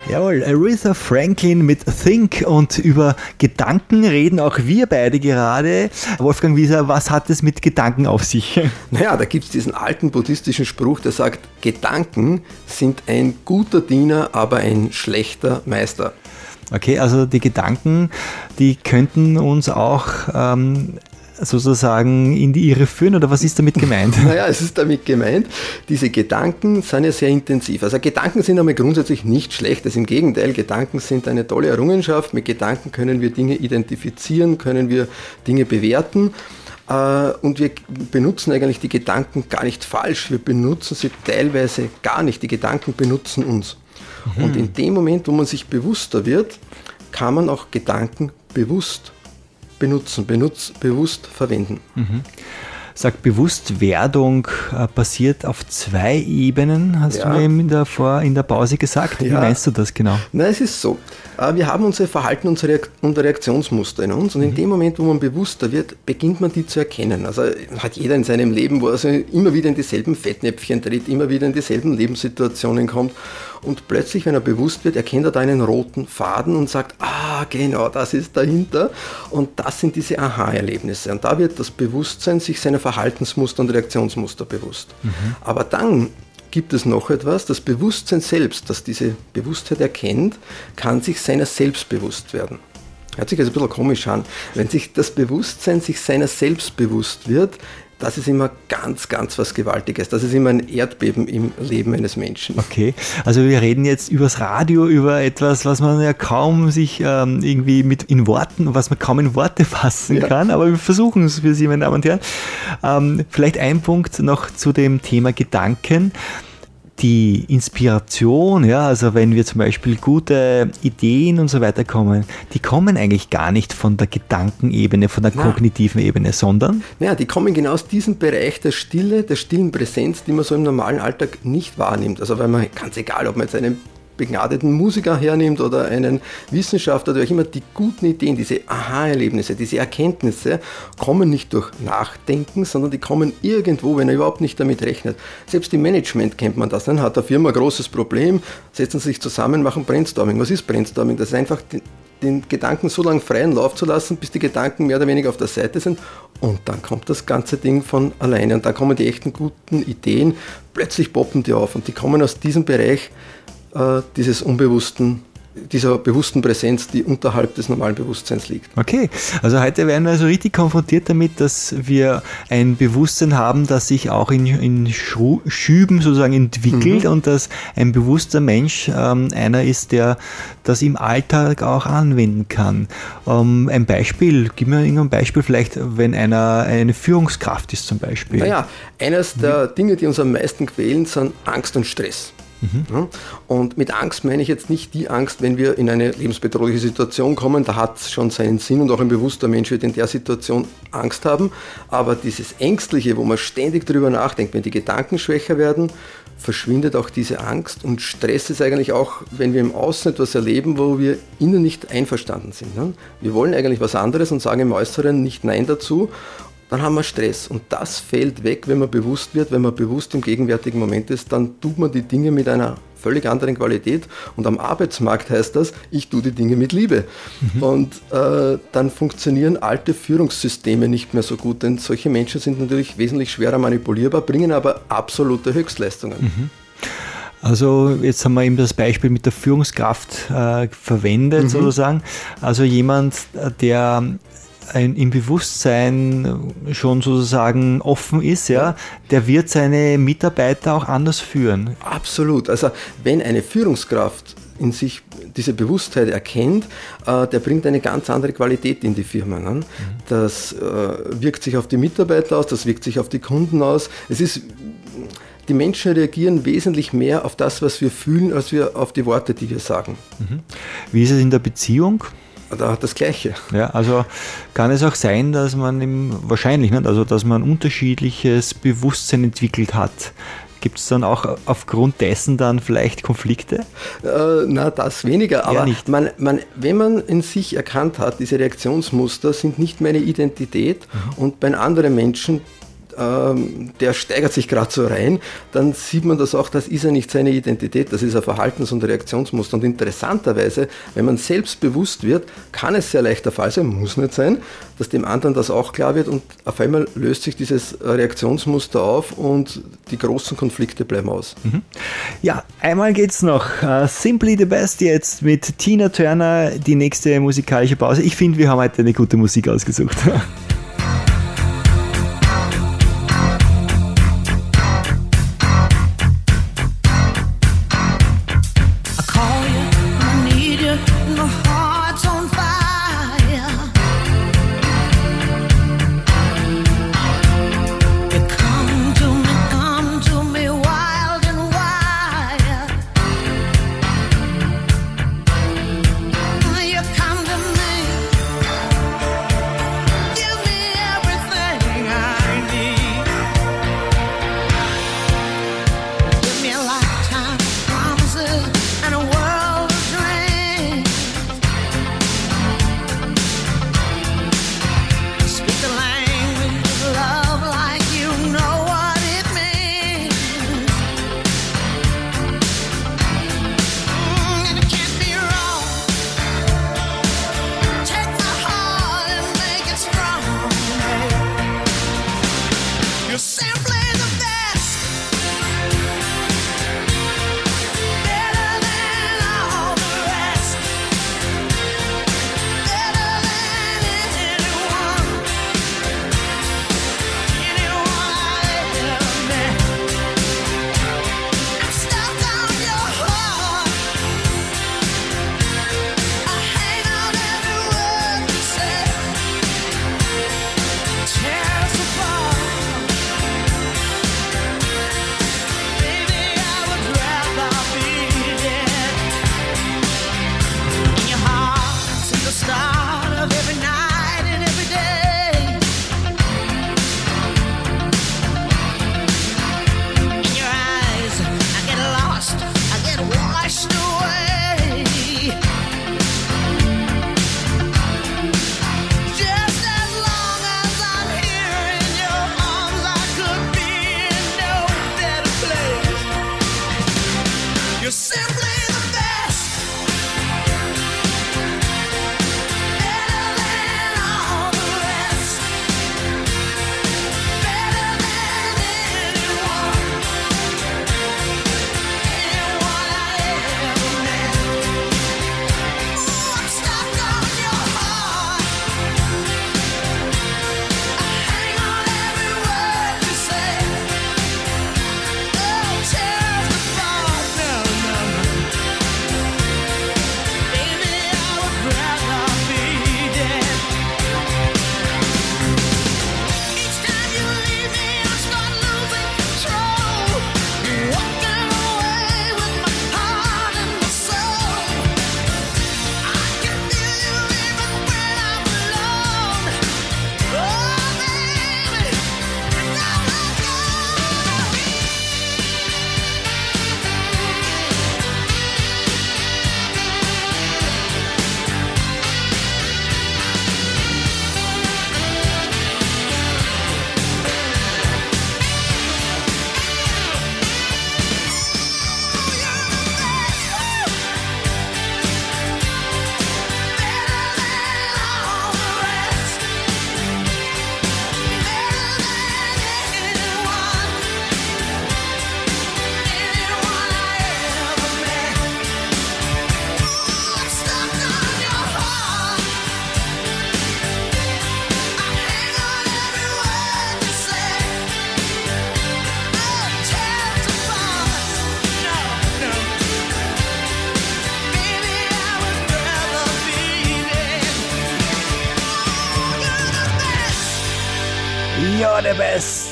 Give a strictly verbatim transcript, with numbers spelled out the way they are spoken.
Jawohl, Aretha Franklin mit Think, und über Gedanken reden auch wir beide gerade. Wolfgang Wieser, was hat es mit Gedanken auf sich? Naja, da gibt es diesen alten buddhistischen Spruch, der sagt, Gedanken sind ein guter Diener, aber ein schlechter Meister. Okay, also die Gedanken, die könnten uns auch ähm, sozusagen in die Irre führen, oder was ist damit gemeint? Naja, es ist damit gemeint, diese Gedanken sind ja sehr intensiv. Also Gedanken sind einmal grundsätzlich nicht schlecht, das im Gegenteil, Gedanken sind eine tolle Errungenschaft. Mit Gedanken können wir Dinge identifizieren, können wir Dinge bewerten. Und wir benutzen eigentlich die Gedanken gar nicht falsch, wir benutzen sie teilweise gar nicht. Die Gedanken benutzen uns. Mhm. Und in dem Moment, wo man sich bewusster wird, kann man auch Gedanken bewusst benutzen, benutz, bewusst verwenden. Mhm. Sag, Bewusstwerdung äh, passiert auf zwei Ebenen, hast ja. du mir eben in der, Vor-, in der Pause gesagt. Wie ja. meinst du das genau? Na, es ist so. Äh, wir haben unsere Verhalten und Reaktionsmuster in uns, und in mhm. dem Moment, wo man bewusster wird, beginnt man die zu erkennen. Also hat jeder in seinem Leben, wo er also immer wieder in dieselben Fettnäpfchen tritt, immer wieder in dieselben Lebenssituationen kommt, und plötzlich, wenn er bewusst wird, erkennt er da einen roten Faden und sagt, ah, genau, das ist dahinter. Und das sind diese Aha-Erlebnisse. Und da wird das Bewusstsein sich seiner Verhaltensmuster und Reaktionsmuster bewusst. Mhm. Aber dann gibt es noch etwas, das Bewusstsein selbst, das diese Bewusstheit erkennt, kann sich seiner selbst bewusst werden. Hört sich also ein bisschen komisch an. Wenn sich das Bewusstsein sich seiner selbst bewusst wird, das ist immer ganz, ganz was Gewaltiges. Das ist immer ein Erdbeben im Leben eines Menschen. Okay, also wir reden jetzt übers Radio, über etwas, was man ja kaum sich ähm, irgendwie mit in Worten, was man kaum in Worte fassen ja. kann, aber wir versuchen es für Sie, meine Damen und Herren. Ähm, vielleicht ein Punkt noch zu dem Thema Gedanken. Die Inspiration, ja, also wenn wir zum Beispiel gute Ideen und so weiter kommen, die kommen eigentlich gar nicht von der Gedankenebene, von der ja. kognitiven Ebene, sondern? Ja, die kommen genau aus diesem Bereich der Stille, der stillen Präsenz, die man so im normalen Alltag nicht wahrnimmt. Also weil man, ganz egal, ob man jetzt einen begnadeten Musiker hernimmt oder einen Wissenschaftler oder auch immer, die guten Ideen, diese Aha-Erlebnisse, diese Erkenntnisse kommen nicht durch Nachdenken, sondern die kommen irgendwo, wenn er überhaupt nicht damit rechnet. Selbst im Management kennt man das. Dann hat eine Firma ein großes Problem, setzen sich zusammen, machen Brainstorming. Was ist Brainstorming? Das ist einfach den, den Gedanken so lange freien Lauf zu lassen, bis die Gedanken mehr oder weniger auf der Seite sind, und dann kommt das ganze Ding von alleine und dann kommen die echten guten Ideen, plötzlich poppen die auf, und die kommen aus diesem Bereich dieses unbewussten, dieser bewussten Präsenz, die unterhalb des normalen Bewusstseins liegt. Okay, also heute werden wir also richtig konfrontiert damit, dass wir ein Bewusstsein haben, das sich auch in, in Schüben sozusagen entwickelt, mhm. und dass ein bewusster Mensch ähm, einer ist, der das im Alltag auch anwenden kann. Ähm, ein Beispiel, gib mir irgendein Beispiel, vielleicht, wenn einer eine Führungskraft ist zum Beispiel. Naja, eines der mhm. Dinge, die uns am meisten quälen, sind Angst und Stress. Mhm. Und mit Angst meine ich jetzt nicht die Angst, wenn wir in eine lebensbedrohliche Situation kommen, da hat es schon seinen Sinn, und auch ein bewusster Mensch wird in der Situation Angst haben, aber dieses Ängstliche, wo man ständig drüber nachdenkt, wenn die Gedanken schwächer werden, verschwindet auch diese Angst, und Stress ist eigentlich auch, wenn wir im Außen etwas erleben, wo wir innen nicht einverstanden sind. Wir wollen eigentlich was anderes und sagen im Äußeren nicht Nein dazu. Dann haben wir Stress, und das fällt weg, wenn man bewusst wird, wenn man bewusst im gegenwärtigen Moment ist, dann tut man die Dinge mit einer völlig anderen Qualität, und am Arbeitsmarkt heißt das, ich tue die Dinge mit Liebe. Mhm. Und äh, dann funktionieren alte Führungssysteme nicht mehr so gut, denn solche Menschen sind natürlich wesentlich schwerer manipulierbar, bringen aber absolute Höchstleistungen. Mhm. Also jetzt haben wir eben das Beispiel mit der Führungskraft äh, verwendet, mhm. sozusagen. Also jemand, der Ein, im Bewusstsein schon sozusagen offen ist, ja, der wird seine Mitarbeiter auch anders führen. Absolut. Also wenn eine Führungskraft in sich diese Bewusstheit erkennt, äh, der bringt eine ganz andere Qualität in die Firma. Ne? Mhm. Das äh, wirkt sich auf die Mitarbeiter aus, das wirkt sich auf die Kunden aus. Es ist, die Menschen reagieren wesentlich mehr auf das, was wir fühlen, als wir auf die Worte, die wir sagen. Mhm. Wie ist es in der Beziehung? Da hat das Gleiche. Ja, also kann es auch sein, dass man im, wahrscheinlich nicht, also dass man unterschiedliches Bewusstsein entwickelt hat. Gibt es dann auch aufgrund dessen dann vielleicht Konflikte? Äh, na, das weniger, aber nicht. Man, man, wenn man in sich erkannt hat, diese Reaktionsmuster sind nicht meine Identität, mhm. und bei anderen Menschen ähm, der steigert sich gerade so rein, dann sieht man das auch, das ist ja nicht seine Identität, das ist ein Verhaltens- und Reaktionsmuster. Und interessanterweise, wenn man selbstbewusst wird, kann es sehr leicht der Fall sein, muss nicht sein, dass dem anderen das auch klar wird und auf einmal löst sich dieses Reaktionsmuster auf und die großen Konflikte bleiben aus. Mhm. Ja, einmal geht's noch. Uh, Simply the Best jetzt mit Tina Turner, die nächste musikalische Pause. Ich finde, wir haben heute eine gute Musik ausgesucht. You're the best.